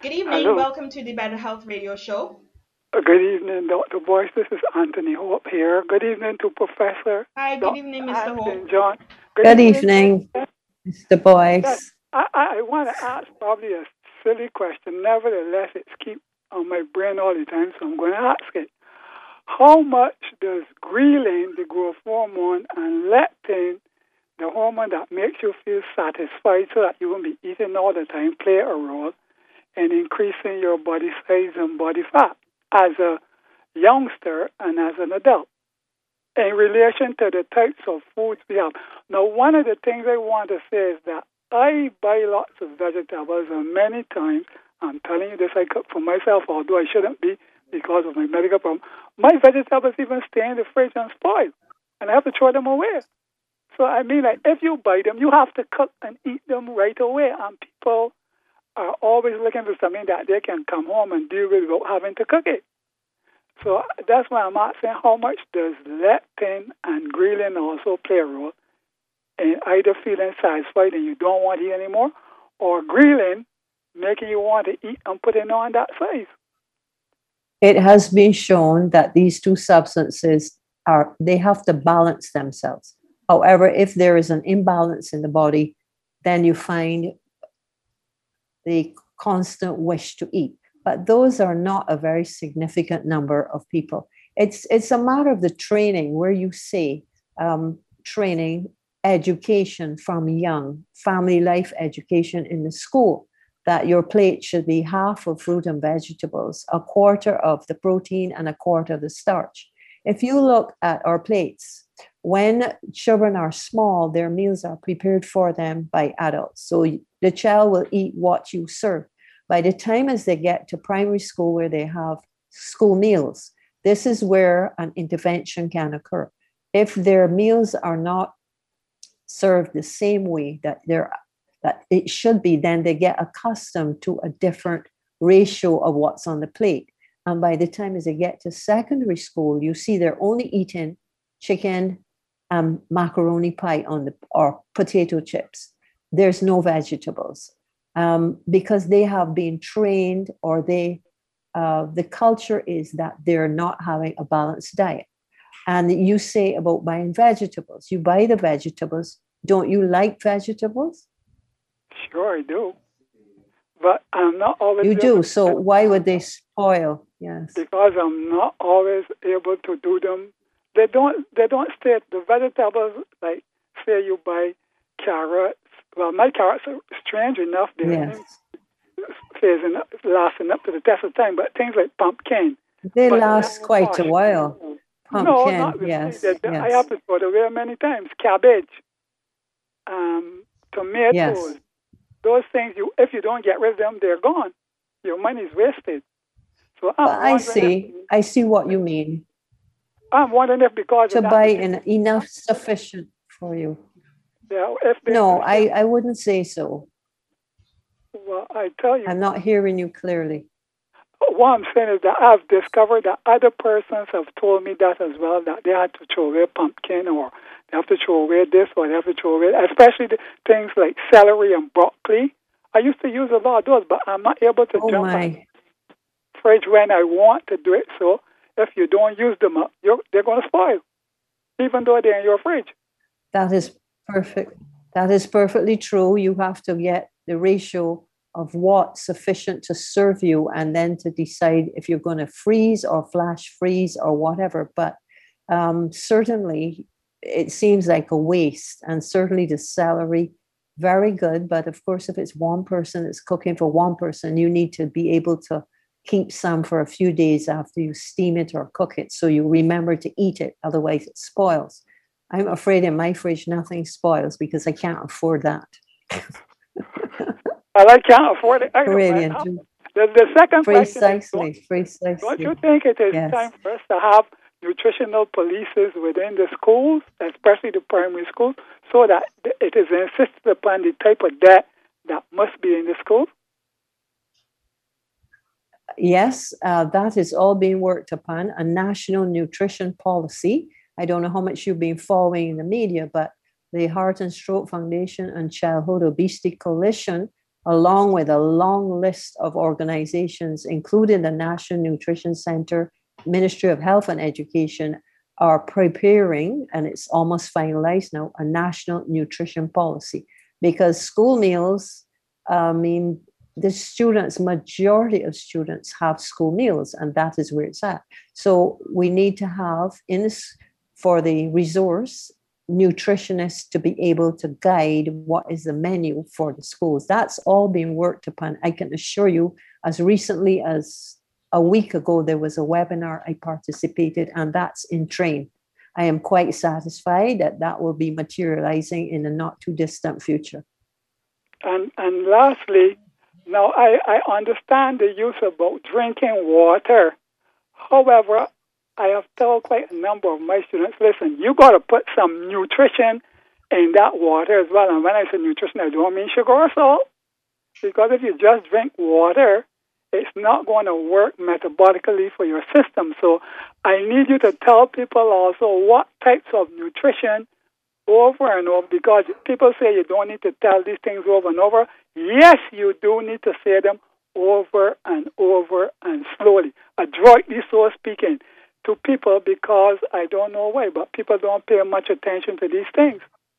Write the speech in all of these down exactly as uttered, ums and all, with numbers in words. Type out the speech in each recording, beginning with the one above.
Good evening. Hello. Welcome to the Better Health Radio Show. Uh, Good evening, doctor Boyce. This is Anthony Hope here. Good evening to Professor Hi, good doctor evening, mister Anne Hope. Saint John. Good Good evening. evening, Yes, mister yes. Boyce. I, I, I want to ask probably a silly question. Nevertheless, it's keep on my brain all the time, so I'm going to ask it. How much does ghrelin, the growth hormone, and leptin, the hormone that makes you feel satisfied so that you won't be eating all the time, play a role in increasing your body size and body fat as a youngster and as an adult in relation to the types of foods we have? Now, one of the things I want to say is that I buy lots of vegetables, and many times, I'm telling you this, I cook for myself, although I shouldn't be because of my medical problem. My vegetables even stay in the fridge and spoil, and I have to throw them away. So, I mean, like, if you buy them, you have to cook and eat them right away, and people are always looking for something that they can come home and deal with without having to cook it. So that's why I'm asking, how much does leptin and ghrelin also play a role in either feeling satisfied and you don't want to eat anymore, or ghrelin making you want to eat and putting on that size? It has been shown that these two substances are, they have to balance themselves. However, if there is an imbalance in the body, then you find the constant wish to eat. But those are not a very significant number of people. It's, it's a matter of the training where you say um, training, education from young, family life education in the school, that your plate should be half of fruit and vegetables, a quarter of the protein and a quarter of the starch. If you look at our plates, when children are small, their meals are prepared for them by adults. So the child will eat what you serve. By the time as they get to primary school where they have school meals, this is where an intervention can occur. If their meals are not served the same way that they're that it should be, then they get accustomed to a different ratio of what's on the plate. And by the time as they get to secondary school, you see they're only eating chicken and macaroni pie on the or potato chips. There's no vegetables um, because they have been trained, or they uh, the culture is that they're not having a balanced diet. And you say about buying vegetables, you buy the vegetables. Don't you like vegetables? Sure, I do. But I'm not always You able do. to So why would they spoil? Yes. because I'm not always able to do them. They don't they don't stay the vegetables, like say you buy carrots. Well, my carrots are strange enough, they're Yes. phasing up, lasting up to the test of time, but things like pumpkin, They but last quite a squash, while. no, Pumpkin. not really. Yes. They- they- I have Yes. to throw it away many times. Cabbage, um, tomatoes, Yes. those things, you if you don't get rid of them, they're gone. Your money's wasted. So But I'm I wondering if see. I see what you mean. I'm wondering if because of To that, buy the in enough sufficient for you. yeah, if they No, if they I, I wouldn't say so. well, I tell you, I'm not hearing you clearly. what I'm saying is that I've discovered that other persons have told me that as well, that they had to throw away pumpkin, or they have to throw away this, or they have to throw away, especially the things like celery and broccoli. I used to use a lot of those, but I'm not able to Oh jump on my. the fridge when I want to do it. So if you don't use them up, you're, they're going to spoil, even though they're in your fridge. That is perfect. That is perfectly true. You have to get the ratio of what's sufficient to serve you, and then to decide if you're going to freeze or flash freeze or whatever. But um, certainly, it seems like a waste. And certainly, the celery, very good. But of course, if it's one person that's cooking for one person, you need to be able to keep some for a few days after you steam it or cook it, so you remember to eat it. Otherwise, it spoils. I'm afraid in my fridge nothing spoils because I can't afford that. Well, I can't afford it either. But Brilliant. the, the second question is, don't, Precisely, don't you precisely. think it is Yes. time for us to have nutritional policies within the schools, especially the primary schools, so that it is insisted upon the type of diet that must be in the schools? Yes, uh, that is all being worked upon. A national nutrition policy. I don't know how much you've been following in the media, but the Heart and Stroke Foundation and Childhood Obesity Coalition along with a long list of organizations, including the National Nutrition Center, Ministry of Health and Education, are preparing, and it's almost finalized now, a national nutrition policy. Because school meals, I mean, the students, majority of students have school meals, and that is where it's at. So we need to have, in this, for the resource, nutritionists to be able to guide what is the menu for the schools. That's all being worked upon. I can assure you, as recently as a week ago, there was a webinar I participated, and that's in train. I am quite satisfied that that will be materializing in the not too distant future. And and lastly, now I, I understand the use about drinking water. However, I have told quite a number of my students, listen, you got to put some nutrition in that water as well. And when I say nutrition, I don't mean sugar or salt. Because if you just drink water, it's not going to work metabolically for your system. So I need you to tell people also what types of nutrition over and over, because people say you don't need to tell these things over and over. Yes, you do need to say them over and over and slowly, adroitly so speaking, to people, because I don't know why, but people don't pay much attention to these things.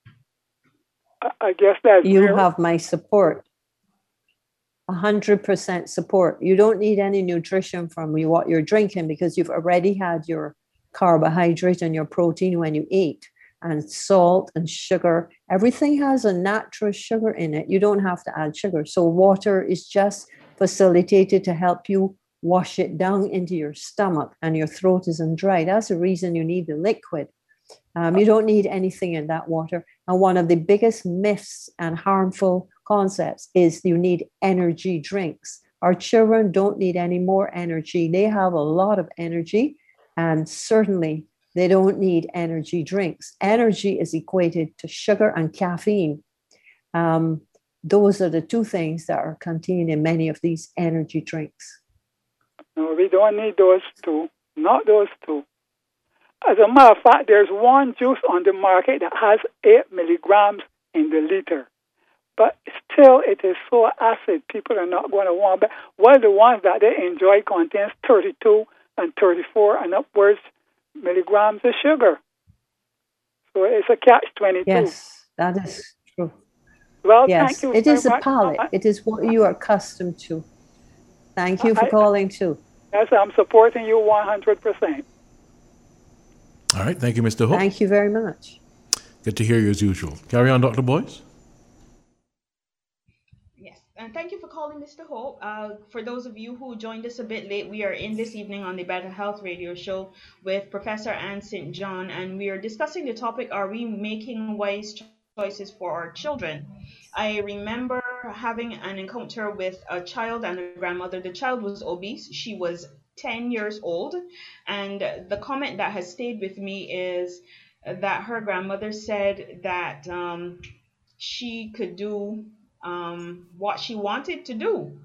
I, I guess that's You real. have my support. one hundred percent support. You don't need any nutrition from you, what you're drinking, because you've already had your carbohydrate and your protein when you ate, and salt and sugar. Everything has a natural sugar in it. You don't have to add sugar. So water is just facilitated to help you wash it down into your stomach, and your throat isn't dry. That's the reason you need the liquid. Um, you don't need anything in that water. And one of the biggest myths and harmful concepts is you need energy drinks. Our children don't need any more energy. They have a lot of energy, and certainly they don't need energy drinks. Energy is equated to sugar and caffeine. Um, those are the two things that are contained in many of these energy drinks. No, we don't need those two. Not those two. As a matter of fact, there's one juice on the market that has eight milligrams in the liter. But still, it is so acid, people are not going to want it. While the ones that they enjoy contains thirty-two and thirty-four and upwards milligrams of sugar. So it's a catch twenty-two. Yes, that is true. Well, Yes, thank you it very is a much. palate. I, It is what you are accustomed to. Thank you for I- calling too. yes, I'm supporting you one hundred percent. All right. Thank you, Mister Hope. Thank you very much. Good to hear you as usual. Carry on, Doctor Boyce. Yes, and thank you for calling, Mister Hope. Uh, for those of you who joined us a bit late, we are in this evening on the Better Health Radio Show with Professor Anne Saint John, and we are discussing the topic, are we making wise choices for our children? I remember having an encounter with a child and a grandmother. The child was obese. She was ten years old, and the comment that has stayed with me is that her grandmother said that um, she could do um, what she wanted to do.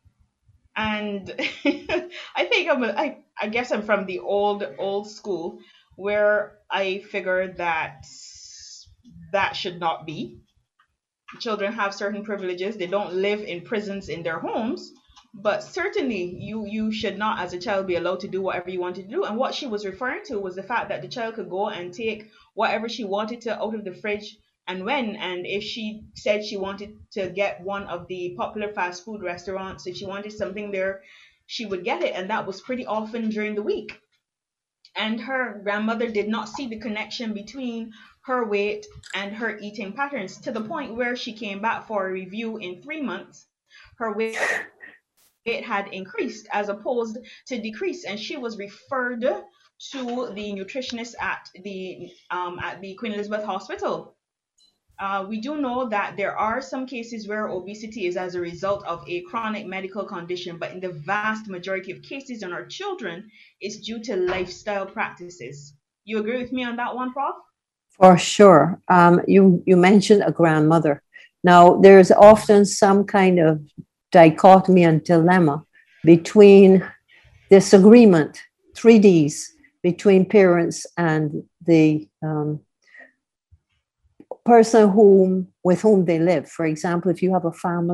And I think I'm a, I, I guess I'm from the old old school, where I figured that that should not be. Children have certain privileges. They don't live in prisons in their homes, but certainly you you should not, as a child, be allowed to do whatever you wanted to do. And what she was referring to was the fact that the child could go and take whatever she wanted to out of the fridge and when. And if she said she wanted to get one of the popular fast food restaurants, if she wanted something there, she would get it, and that was pretty often during the week. And her grandmother did not see the connection between her weight and her eating patterns, to the point where she came back for a review in three months. Her weight had increased as opposed to decrease, and she was referred to the nutritionist at the um, at the Queen Elizabeth Hospital. Uh, we do know that there are some cases where obesity is as a result of a chronic medical condition, but in the vast majority of cases in our children, it's due to lifestyle practices. You agree with me on that one, Prof? For sure. Um, you, you mentioned a grandmother. Now, there's often some kind of dichotomy and dilemma between disagreement, three Ds, between parents and the um, person whom with whom they live. For example, if you have a family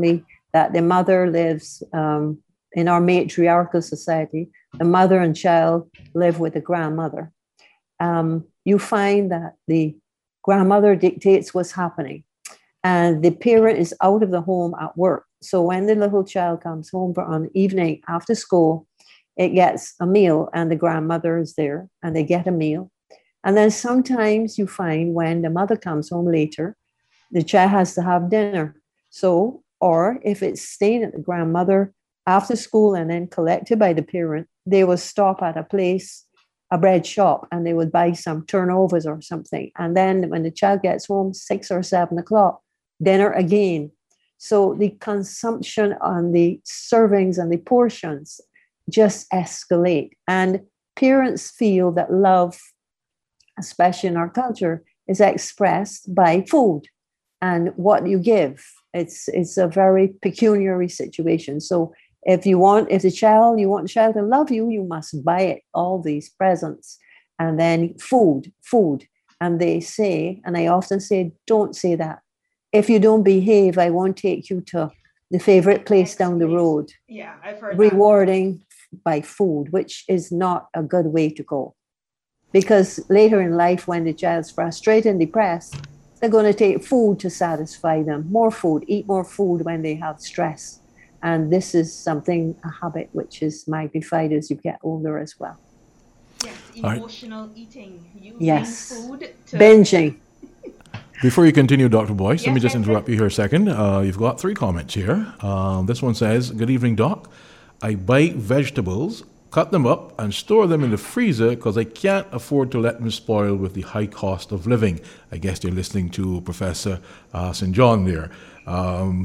that the mother lives um, in our matriarchal society, the mother and child live with the grandmother. Um, you find that the grandmother dictates what's happening, and the parent is out of the home at work. So when the little child comes home for an evening after school, it gets a meal, and the grandmother is there, and they get a meal. And then sometimes you find when the mother comes home later, the child has to have dinner. So, or if it's staying at the grandmother after school and then collected by the parent, they will stop at a place, a bread shop, and they would buy some turnovers or something. And then when the child gets home, six or seven o'clock, dinner again. So the consumption on the servings and the portions just escalate. And parents feel that love, especially in our culture, is expressed by food and what you give. It's it's a very pecuniary situation. So if you want, if the child, you want the child to love you, you must buy it all these presents, and then food, food. And they say, and I often say, don't say that. If you don't behave, I won't take you to the favorite place down the road. Yeah, I've heard rewarding that. By food, which is not a good way to go. Because later in life, when the child's frustrated and depressed, they're going to take food to satisfy them. More food, eat more food when they have stress. And this is something, a habit, which is magnified as you get older as well. Yes, emotional right. eating. Using yes. food to... Binging. Before you continue, Doctor Boyce, yes, let me just yes, interrupt yes. you here a second. Uh, you've got three comments here. Um, this one says, good evening, Doc. I buy vegetables, cut them up, and store them in the freezer because I can't afford to let them spoil with the high cost of living. I guess you're listening to Professor uh, Saint John there. Um,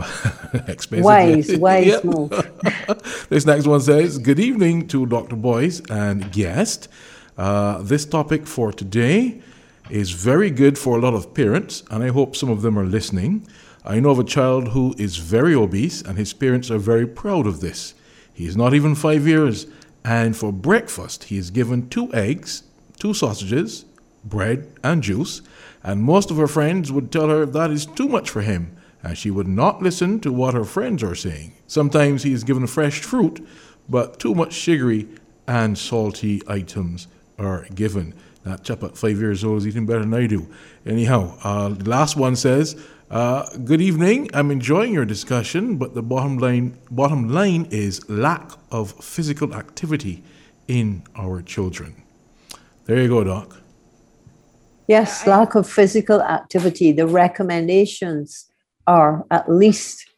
wise, wise move. This next one says, good evening to Doctor Boyce and guest. Uh, this topic for today is very good for a lot of parents, and I hope some of them are listening. I know of a child who is very obese, and his parents are very proud of this. He is not even five years, and for breakfast, he is given two eggs, two sausages, bread, and juice, and most of her friends would tell her that is too much for him, and she would not listen to what her friends are saying. Sometimes he is given fresh fruit, but too much sugary and salty items are given. That chap at five years old is eating better than I do. Anyhow, uh, the last one says, uh, good evening. I'm enjoying your discussion, but the bottom line, bottom line is lack of physical activity in our children. There you go, Doc. Yes, lack of physical activity. The recommendations are at least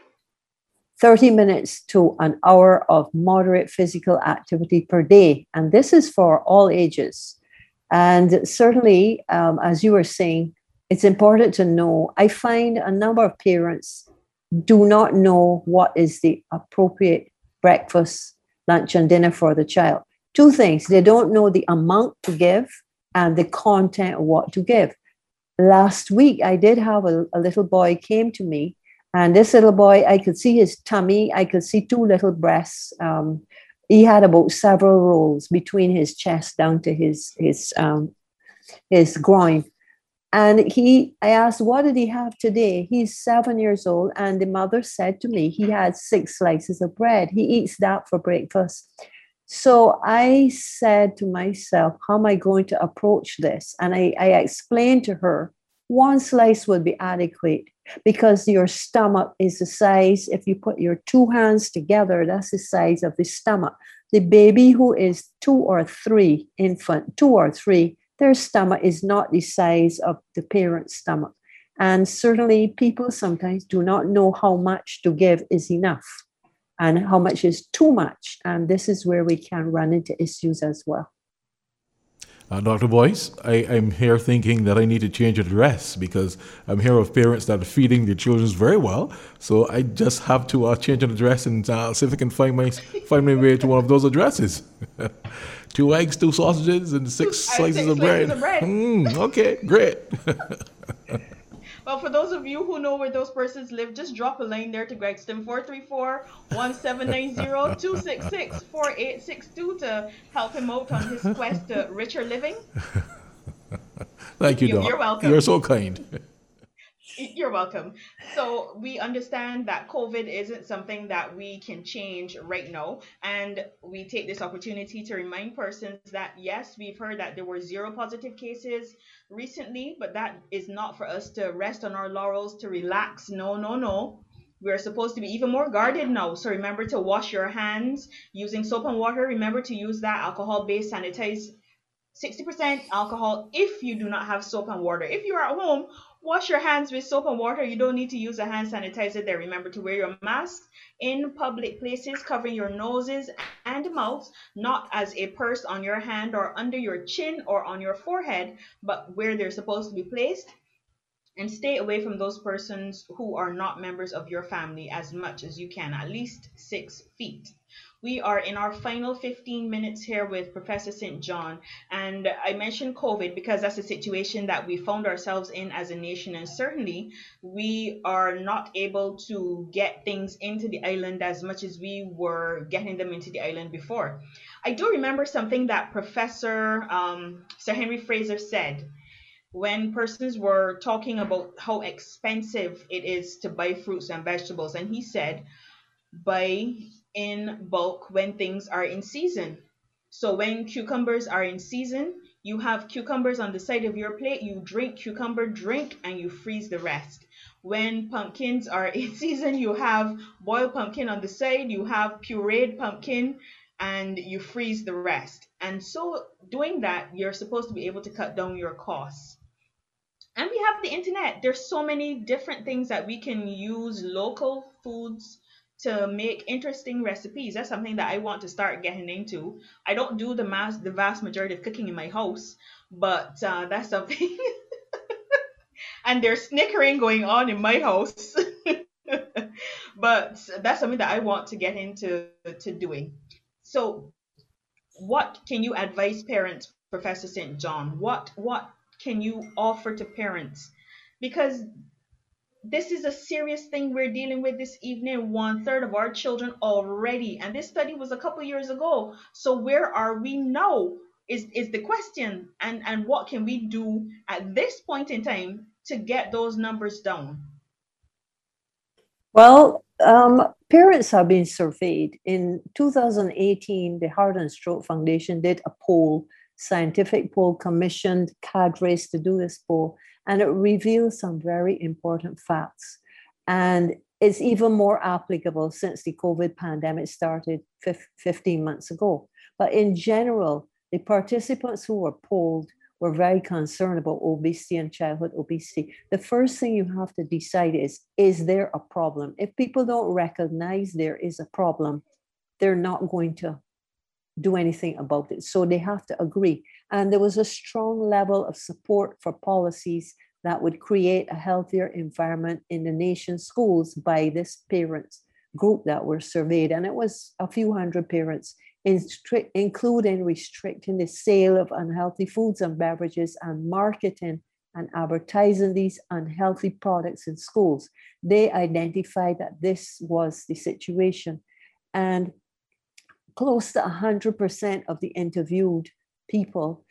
thirty minutes to an hour of moderate physical activity per day. And this is for all ages. And certainly, um, as you were saying, it's important to know. I find a number of parents do not know what is the appropriate breakfast, lunch, and dinner for the child. Two things. They don't know the amount to give and the content of what to give. Last week, I did have a, a little boy came to me, and this little boy, I could see his tummy. I could see two little breasts. Um, he had about several rolls between his chest down to his his um, his groin. And he, I asked, what did he have today? He's seven years old. And the mother said to me, he had six slices of bread. He eats that for breakfast. So I said to myself, how am I going to approach this? And I, I explained to her, one slice would be adequate because your stomach is the size, if you put your two hands together, that's the size of the stomach. The baby who is two or three, infant, two or three, their stomach is not the size of the parent's stomach. And certainly people sometimes do not know how much to give is enough and how much is too much. And this is where we can run into issues as well. Uh, Doctor Boyce, I, I'm here thinking that I need to change the address because I'm here of parents that are feeding their children very well. So I just have to uh, change an address and uh, see if I can find my find my way to one of those addresses. Two eggs, two sausages, and six slices six of bread. Slices of bread. Mm, okay, great. Well, for those of you who know where those persons live, just drop a line there to Gregston, four three four, one seven nine zero, two six six, four eight six two to help him out on his quest to richer living. Thank you, you Doc. You're welcome. You're so kind. You're You're welcome. So we understand that COVID isn't something that we can change right now. And we take this opportunity to remind persons that yes, we've heard that there were zero positive cases recently, but that is not for us to rest on our laurels, to relax. No, no, no. We're supposed to be even more guarded now. So remember to wash your hands using soap and water. Remember to use that alcohol based sanitize sixty percent alcohol if you do not have soap and water. If you are at home, wash your hands with soap and water. You don't need to use a hand sanitizer there. Remember to wear your mask in public places, covering your noses and mouths, not as a purse on your hand or under your chin or on your forehead, but where they're supposed to be placed. And stay away from those persons who are not members of your family as much as you can, at least six feet. We are in our final fifteen minutes here with Professor Saint John. And I mentioned COVID because that's a situation that we found ourselves in as a nation. And certainly we are not able to get things into the island as much as we were getting them into the island before. I do remember something that Professor um, Sir Henry Fraser said when persons were talking about how expensive it is to buy fruits and vegetables. And he said, buy in bulk when things are in season. So when cucumbers are in season, you have cucumbers on the side of your plate, you drink cucumber drink and you freeze the rest. When pumpkins are in season, you have boiled pumpkin on the side, you have pureed pumpkin, and you freeze the rest. And so doing that, you're supposed to be able to cut down your costs. And we have the internet. There's so many different things that we can use local foods to make interesting recipes. That's something that I want to start getting into. I don't do the mass, the vast majority of cooking in my house, but uh, that's something. And there's snickering going on in my house. But that's something that I want to get into to doing. So, what can you advise parents, Professor Saint John? What what can you offer to parents? Because this is a serious thing we're dealing with this evening. One third of our children already, and this study was a couple years ago. So where are we now? Is is the question, and and what can we do at this point in time to get those numbers down? Well, um, parents have been surveyed. In two thousand eighteen, the Heart and Stroke Foundation did a poll, scientific poll, commissioned cadres to do this poll, and it revealed some very important facts. And it's even more applicable since the COVID pandemic started fifteen months ago. But in general, the participants who were polled were very concerned about obesity and childhood obesity. The first thing you have to decide is, is there a problem? If people don't recognize there is a problem, they're not going to do anything about it. So they have to agree. And there was a strong level of support for policies that would create a healthier environment in the nation's schools by this parents group that were surveyed. And it was a few hundred parents, including restricting the sale of unhealthy foods and beverages and marketing and advertising these unhealthy products in schools. They identified that this was the situation. And close to one hundred percent of the interviewed people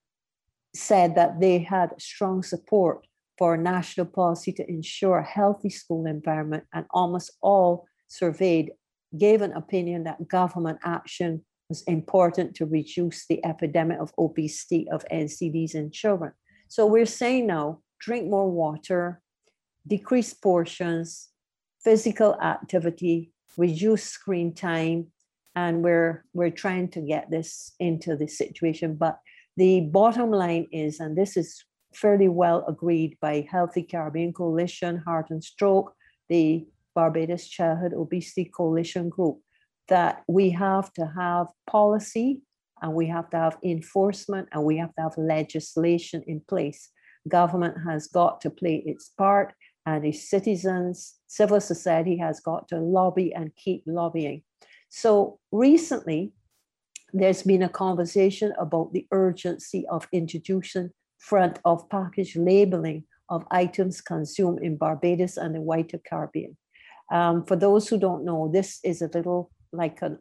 said that they had strong support for national policy to ensure a healthy school environment, and almost all surveyed gave an opinion that government action was important to reduce the epidemic of obesity of N C Ds in children. So we're saying now, drink more water, decrease portions, physical activity, reduce screen time, and we're we're trying to get this into the situation. But the bottom line is, and this is fairly well agreed by Healthy Caribbean Coalition, Heart and Stroke, the Barbados Childhood Obesity Coalition Group, that we have to have policy and we have to have enforcement and we have to have legislation in place. Government has got to play its part, and the citizens, civil society has got to lobby and keep lobbying. So recently, there's been a conversation about the urgency of introducing front of package labeling of items consumed in Barbados and the wider Caribbean. Um, for those who don't know, this is a little like an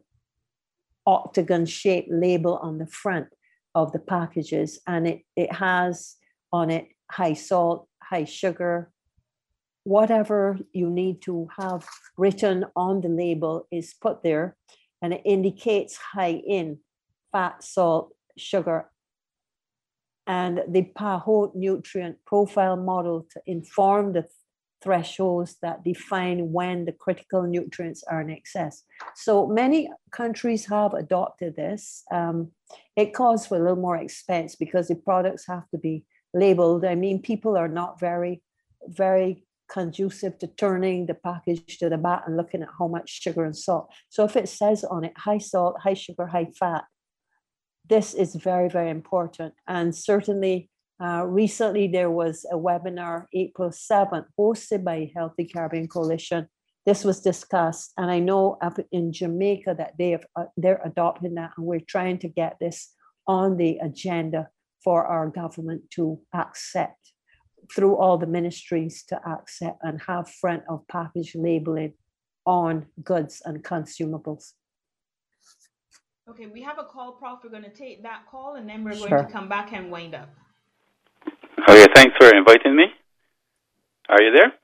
octagon shaped label on the front of the packages, and it, it has on it high salt, high sugar, whatever you need to have written on the label is put there, and it indicates high in fat, salt, sugar, and the PAHO nutrient profile model to inform the thresholds that define when the critical nutrients are in excess. So many countries have adopted this. Um, it calls for a little more expense because the products have to be labeled. I mean, people are not very, very conducive to turning the package to the back and looking at how much sugar and salt. So if it says on it, high salt, high sugar, high fat, this is very, very important. And certainly uh, recently there was a webinar, April seventh, hosted by Healthy Caribbean Coalition. This was discussed, and I know up in Jamaica that they have, uh, they're adopting that, and we're trying to get this on the agenda for our government to accept, through all the ministries to accept and have front of package labeling on goods and consumables. Okay, we have a call, Prof. We're going to take that call, and then we're Sure. going to come back and wind up. Okay, thanks for inviting me. Are you there?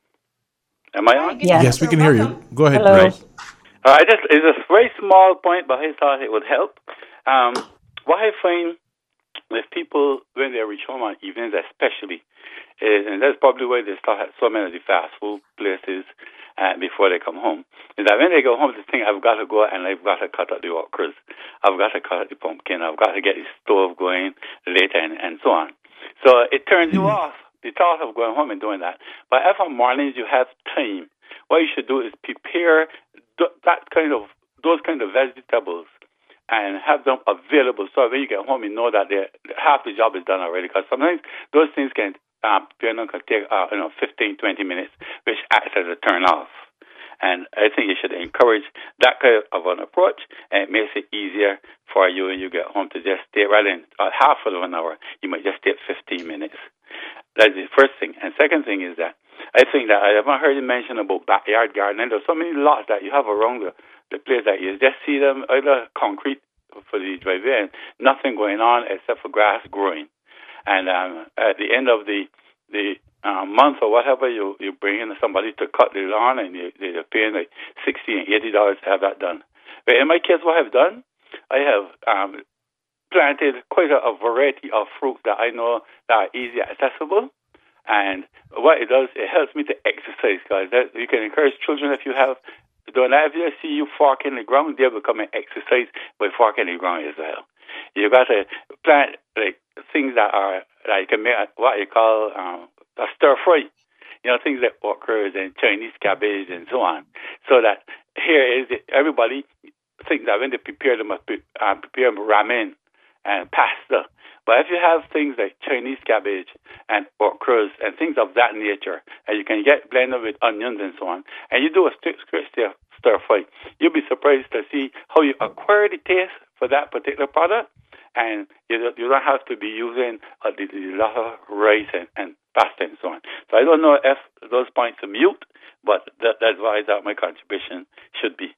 Am I Hi, on? good Yes. evening, Yes, we sir. can hear you. Welcome. Go ahead, Hello. Bryce. Uh, I just it's a very small point, but I thought it would help. Um, what I find with people when they reach home on evenings, especially, is, and that's probably why they start at so many of the fast food places uh, before they come home, is that when they go home, they think, I've got to go and I've got to cut out the okras, I've got to cut out the pumpkin, I've got to get the stove going later, and, and so on. So it turns you off, the thought of going home and doing that. But if on mornings you have time, what you should do is prepare th- that kind of those kind of vegetables and have them available. So when you get home, you know that half the job is done already. Because sometimes those things can uh, can take uh, you know fifteen, twenty minutes, which acts as a turn off. And I think you should encourage that kind of an approach, and it makes it easier for you when you get home to just stay rather than uh, half of an hour. You might just take fifteen minutes. That's the first thing. And second thing is that I think that I haven't heard you mention about backyard gardening. There's so many lots that you have around the, the place that you just see them either concrete for the driveway and nothing going on except for grass growing. And um, at the end of the the uh, month or whatever, you you bring in somebody to cut the lawn, and you, they're paying like sixty and eighty dollars to have that done. But in my case, what I've done, I have um, planted quite a, a variety of fruits that I know that are easy accessible. And what it does, it helps me to exercise, guys. That, you can encourage children if you have doing that. If you see you fork in the ground, they'll become an exercise by forking in the ground as well. You got to plant like things that are like can make what you call um, a stir fry. You know, things like okras and Chinese cabbage and so on. So that here is it, everybody thinks that when they prepare them, must pre- uh, prepare ramen and pasta. But if you have things like Chinese cabbage and okras and things of that nature, and you can get blended with onions and so on, and you do a strict stir, stir fry, you'll be surprised to see how you acquire the taste for that particular product, and you don't, you don't have to be using a, a lot of rice and, and pasta and so on. So I don't know if those points are mute, but that, that's why I thought my contribution should be.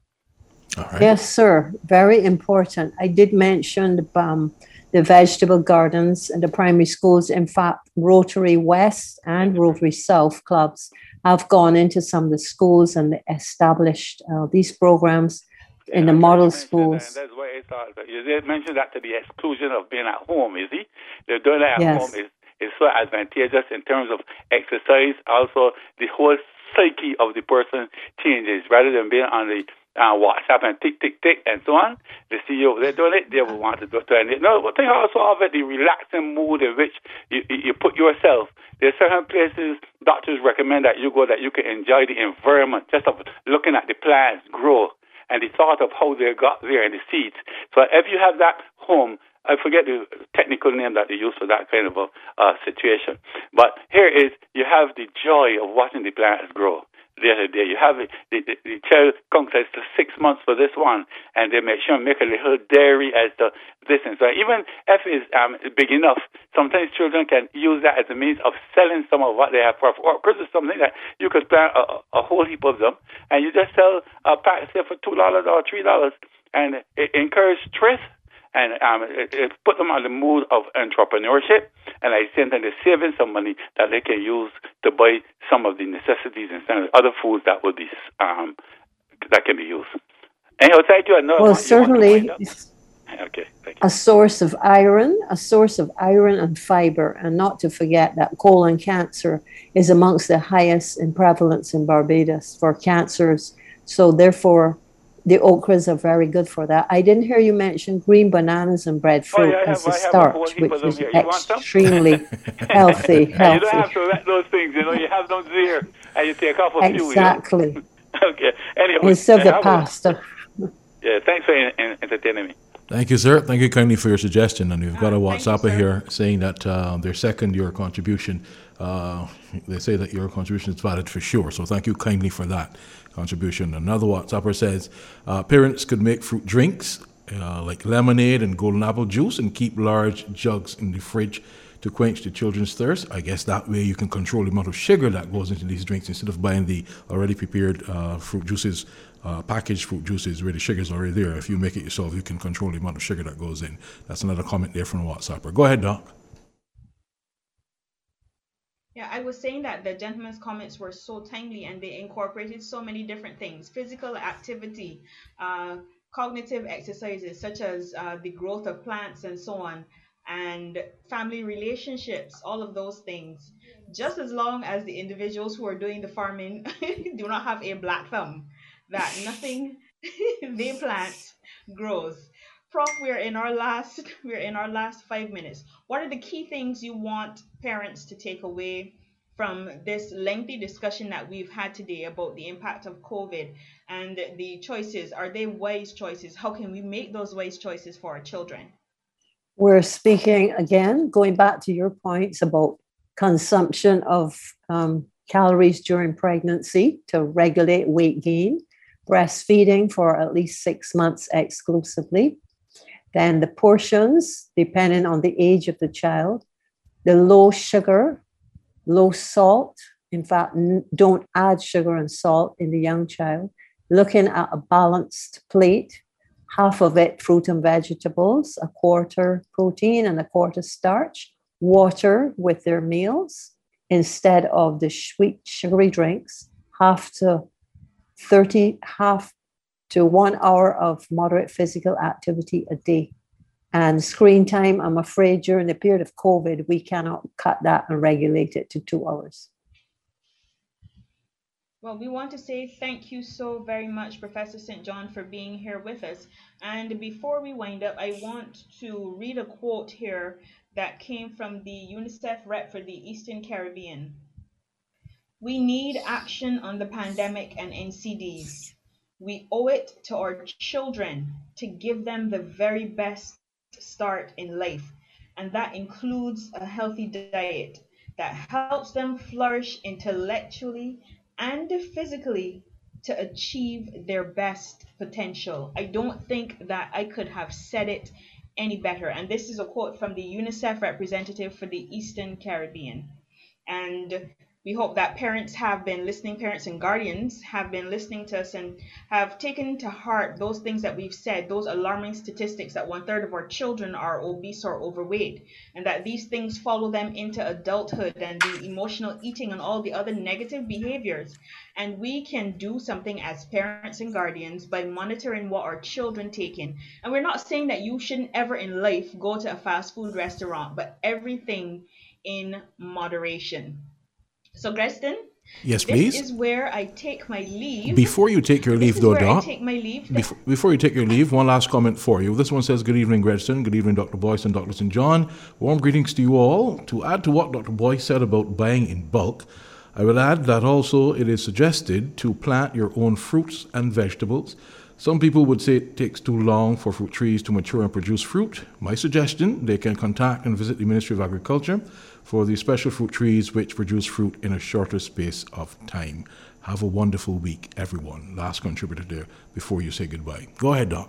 All right. Yes, sir. Very important. I did mention the, um, the vegetable gardens and the primary schools. In fact, Rotary West and Rotary South clubs have gone into some of the schools and established uh, these programs in the model schools. That, and that's why I thought that you did mention that to the exclusion of being at home, you see. They're doing that at Yes. home is, is so advantageous in terms of exercise. Also, the whole psyche of the person changes rather than being on the Uh, WhatsApp and tick, tick, tick, and so on. The C E O, they're doing it, they will want to do it. And no, but think also of it, the relaxing mood in which you, you, you put yourself. There are certain places doctors recommend that you go that you can enjoy the environment, just of looking at the plants grow and the thought of how they got there and the seeds. So if you have that home, I forget the technical name that they use for that kind of a uh, situation. But here is, you have the joy of watching the plants grow. The other day, you have the, the, the child comes as to six months for this one, and they make sure make a little dairy as to this and so on. Even if it's um, big enough, sometimes children can use that as a means of selling some of what they have for. Or because it's something that you could plant a, a whole heap of them, and you just sell a pack, say, for two dollars or three dollars, and it encourages thrift and um, it, it put them on the mood of entrepreneurship, and at the same time they're saving some money that they can use to buy some of the necessities and some of the other foods that would be um, that can be used. Anyhow, thank you. I know Well, you certainly want to okay, thank you. a source of iron, a source of iron and fiber, and not to forget that colon cancer is amongst the highest in prevalence in Barbados for cancers. So therefore, the okras are very good for that. I didn't hear you mention green bananas and breadfruit Oh, yeah, as have, a a starch, which which is is extremely extremely healthy. And you don't have healthy. to let those things, you know, you have them there, and you take off a few, Exactly. you know? Okay, anyway. Instead of the have a- pasta. Yeah, thanks for en- en- entertaining me. Thank you, sir. Thank you kindly for your suggestion. And we've got a Uh, thank you, WhatsApper sir. here saying that uh, they second your contribution. Uh, they say that your contribution is valid for sure. So thank you kindly for that contribution. Another WhatsApper says uh, parents could make fruit drinks uh, like lemonade and golden apple juice and keep large jugs in the fridge to quench the children's thirst. I guess that way you can control the amount of sugar that goes into these drinks instead of buying the already prepared uh, fruit juices, uh, packaged fruit juices where the sugar is already there. If you make it yourself, you can control the amount of sugar that goes in. That's another comment there from a WhatsApper. Go ahead, Doc. Yeah, I was saying that the gentleman's comments were so timely and they incorporated so many different things: physical activity, uh, cognitive exercises such as uh, the growth of plants and so on, and family relationships, all of those things. Just as long as the individuals who are doing the farming do not have a black thumb, that nothing they plant grows. Prof, we're in our last we're in our last five minutes. What are the key things you want parents to take away from this lengthy discussion that we've had today about the impact of COVID and the choices? Are they wise choices? How can we make those wise choices for our children? We're speaking again, going back to your points about consumption of um, calories during pregnancy to regulate weight gain, breastfeeding for at least six months exclusively. Then the portions, depending on the age of the child, the low sugar, low salt. In fact, n- don't add sugar and salt in the young child. Looking at a balanced plate, half of it fruit and vegetables, a quarter protein and a quarter starch, water with their meals instead of the sweet sugary drinks, half to thirty, half to one hour of moderate physical activity a day. And screen time, I'm afraid during the period of COVID, we cannot cut that and regulate it to two hours. Well, we want to say thank you so very much, Professor Saint John, for being here with us. And before we wind up, I want to read a quote here that came from the UNICEF rep for the Eastern Caribbean. We need action on the pandemic and N C Ds. We owe it to our children to give them the very best start in life, and that includes a healthy diet that helps them flourish intellectually and physically to achieve their best potential. I don't think that I could have said it any better. And this is a quote from the UNICEF representative for the Eastern Caribbean. And we hope that parents have been listening, parents and guardians have been listening to us and have taken to heart those things that we've said, those alarming statistics that one third of our children are obese or overweight, and that these things follow them into adulthood and the emotional eating and all the other negative behaviors. And we can do something as parents and guardians by monitoring what our children take in. And we're not saying that you shouldn't ever in life go to a fast food restaurant, but everything in moderation. So, Greston, Yes, please. this is where I take my leave. Before you take your This leave, is though, where I Doc, take my leave. before, before you take your leave, one last comment for you. This one says, good evening, Gredson. Good evening, Doctor Boyce and Doctor Saint John. Warm greetings to you all. To add to what Doctor Boyce said about buying in bulk, I will add that also it is suggested to plant your own fruits and vegetables. Some people would say it takes too long for fruit trees to mature and produce fruit. My suggestion, they can contact and visit the Ministry of Agriculture for the special fruit trees which produce fruit in a shorter space of time. Have a wonderful week, everyone. Last contributor there before you say goodbye. Go ahead, Doc.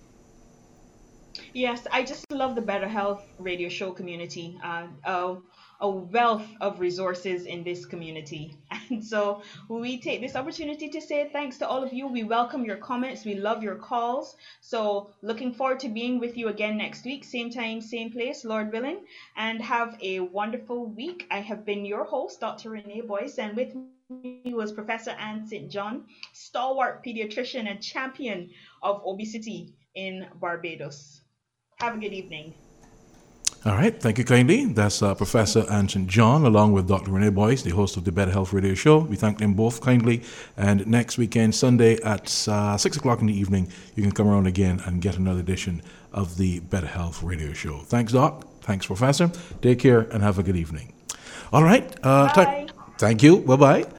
Yes, I just love the Better Health radio show community. Uh, uh, a wealth of resources in this community. And so we take this opportunity to say thanks to all of you. We welcome your comments. We love your calls. So looking forward to being with you again next week, same time, same place, Lord willing, and have a wonderful week. I have been your host, Doctor Renee Boyce, and with me was Professor Anne Saint John, stalwart pediatrician and champion of obesity in Barbados. Have a good evening. All right, thank you kindly. That's uh, Professor Anne Saint John along with Doctor Renee Boyce, the host of the Better Health Radio Show. We thank them both kindly. And next weekend, Sunday at uh, six o'clock in the evening, you can come around again and get another edition of the Better Health Radio Show. Thanks, Doc. Thanks, Professor. Take care and have a good evening. All right. Uh, Bye. Th- thank you. Bye-bye.